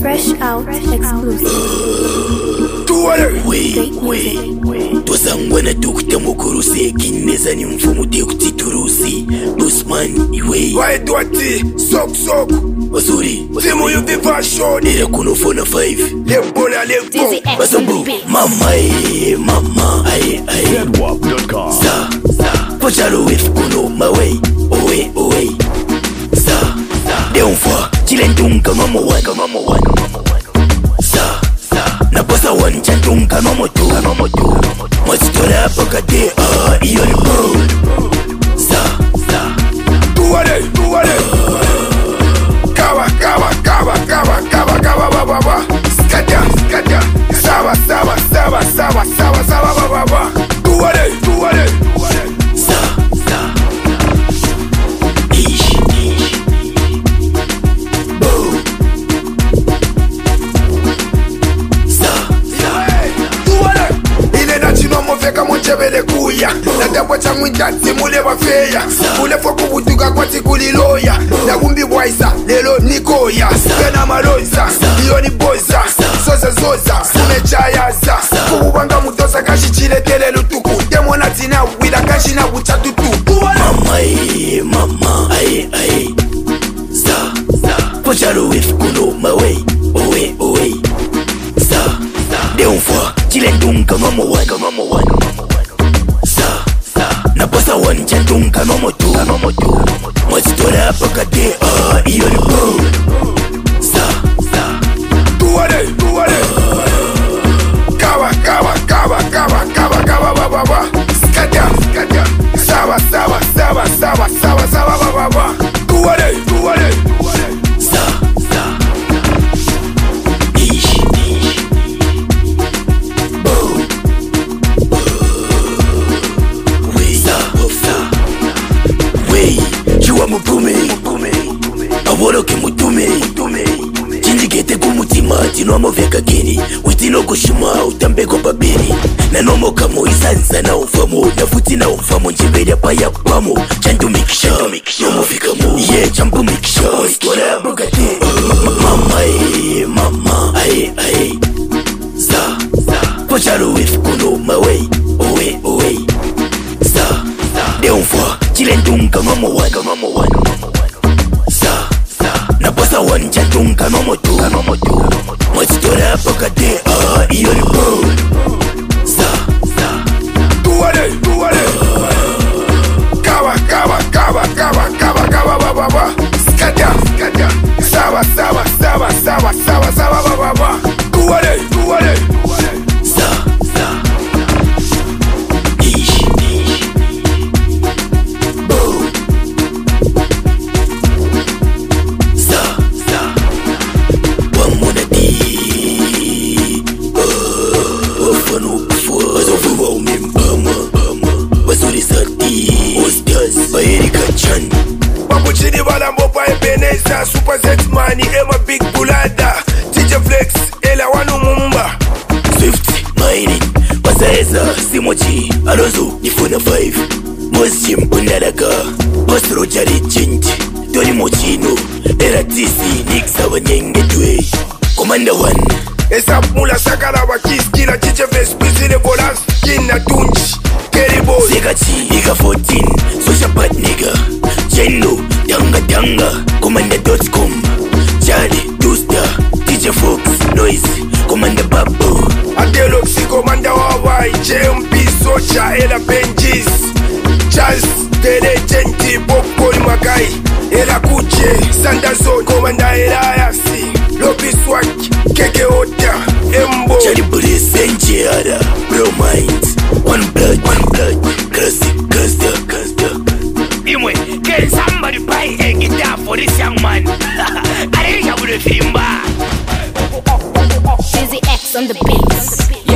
Fresh out exclusive. Tosangwana tukute mukurusi kineza ni mfumu tekuti turusi Busman iwe Waedwati sok Wazuri Timu yu viva show Nere kuno phone 5 Lebona lebo Basambu Mama Aye Deadwap.com Sa Pochalo with kuno mawe Owe Sa Deonfwa Chilendunga mama one Sa Naposa one chantunga mama two Machitola pakate iyo ni bro Sa Tuwale Kawa baba Skata Sawa baba Tuwale Sa Ish Bo Sa Tuwale Ile na chino mofeka monchebele kuya Natapwa chamwita timule wafeya Kule foku butuka kwa tikuli loya Na gumbi waisa lelo nikoya Kena maloza iyo ni boza Zoza Umechayaza Kububanga mutosa kashi chile tele lutuku Demona tina wila kashi na uchatutu Tuwale Mama Aye Sa Pochalo with kuno mawe Owe Sa Deonfwa Chilendunga mama one Sa Naposa one chantunga mama two Machitola pakate iyo ni bro Sa Tuwale Kawa baba Skata Sawa baba Tuwale Sa Ish Bo Wey Chua mupume Awoloke mutume Chinjikete kumutima Tino veka gini Witino kushima utambeko babini Na nomo kamo isanza na ufamo Na futi na ufamo njibeli apaya pamo Chandu mikisha Nomo fika mo Yeah chambu mikisha Stora ya bugate Mama Aye Sa Pochalo with kuno mawe Owe Sa Deonfwa Chilendunga mama one Sa Naposa one chantunga mama two Machitola pakate iyo ni bro Sa Tuwale Kawa baba Skata Sawa baba Tuwale Sa Ish Bo Sa Wamona di Wafano kufwa Wazofuwa umembama Wazuri sati Ostias Baerika Chan Babuchini balambo pa ebeneza Super Zetmani Ema Big Bulada DJ Flex Ela wanu mumba Swift Mining Wazaeza Simochi Alonso Nifuna 5 Mosim Unalaga Boss Rojari Chinti Tony Mochino Era TC Nix Abanyengetwe Commander 1 Esa mula sakala wakis Kila DJ Flex Bizile Volans Kina Tunchi Kerry Boy Segachi Iga 14 Social Bad Nigga Jendo Danga Commander.com Charlie Duster DJ Fox Noise Commander Babu Adeloxy Commander Hawaii JMP Socha Ela Benjis Charles Tele Genti Popcorn Magai Ela Kuche Sandazone Commander Eliasi Lobby Swag Keke Ota Embo Charlie Bliss Engiada Bro Minds One blood Classic Imwe, can somebody buy a guitar for this young man? I didn't have to film back. Dizzy X on the beats.